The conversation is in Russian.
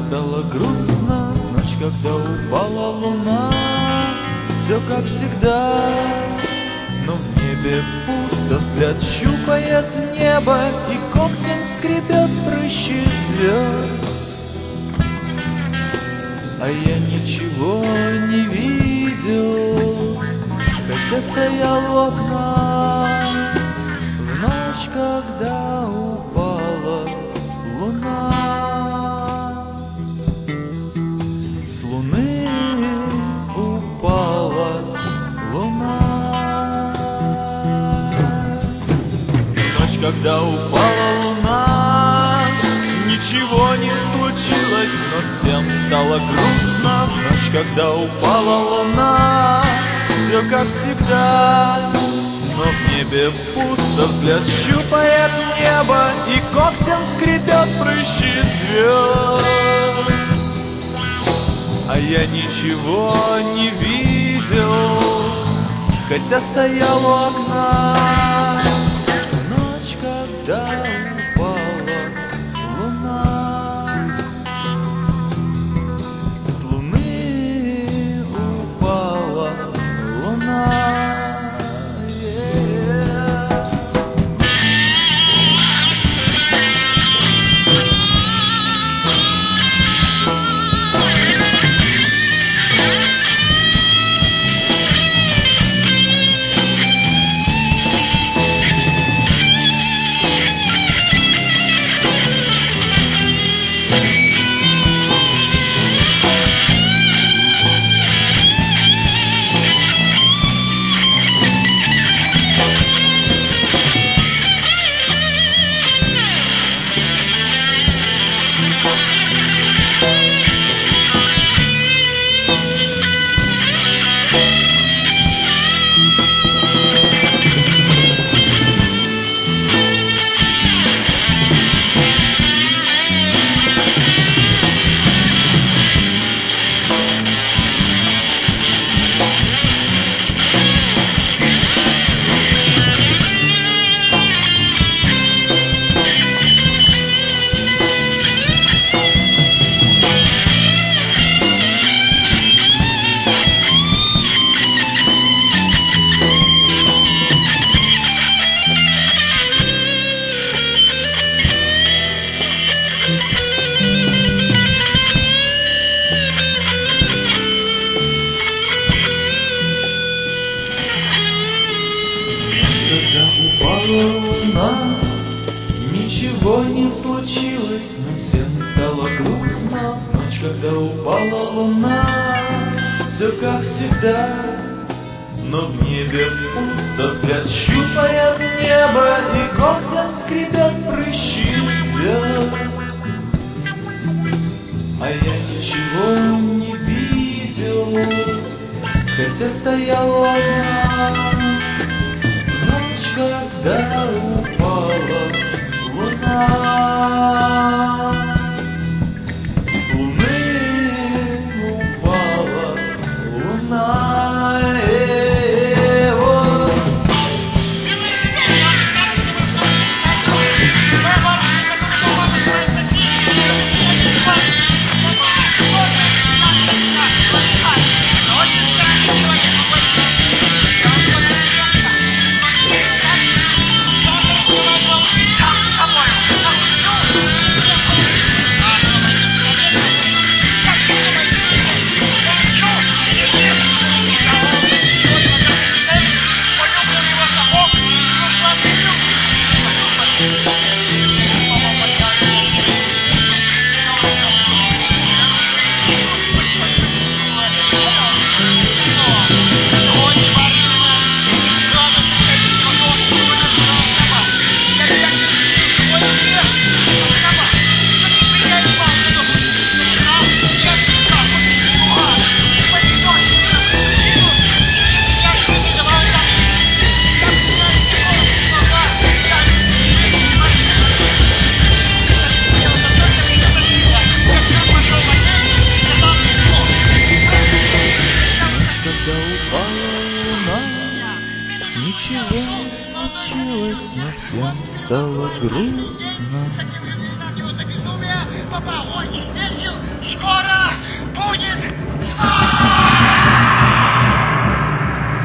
стало грустно, ночь, когда упала луна. Все как всегда, но в небе пусто. Взгляд щупает небо и когтем скребет прыщи звезд. А я ничего не видел, хотя стоял у окна в ночь, когда упала луна. С луны упала луна. В ночь, когда упала луна, ничего не случилось, но всем стало грустно. В ночь, когда упала луна, все как всегда, но в небе пусто. Взгляд щупает небо и когтем скребет прыщи звезд. А я ничего не видел, хотя стоял у окна в ночь, когда упала луна. С луны упала луна. Луна, ничего не случилось, но всем стало грустно. Ночь, когда упала луна, все как всегда, но в небе пусто. Взгляд щупает небо и когтем скребет прыщи звезд. А я ничего не видел, хотя стоял у окна в ночь, когда упала луна. С луны упала луна. Ничего не случилось, но всем стало грустно. Скоро будет звон!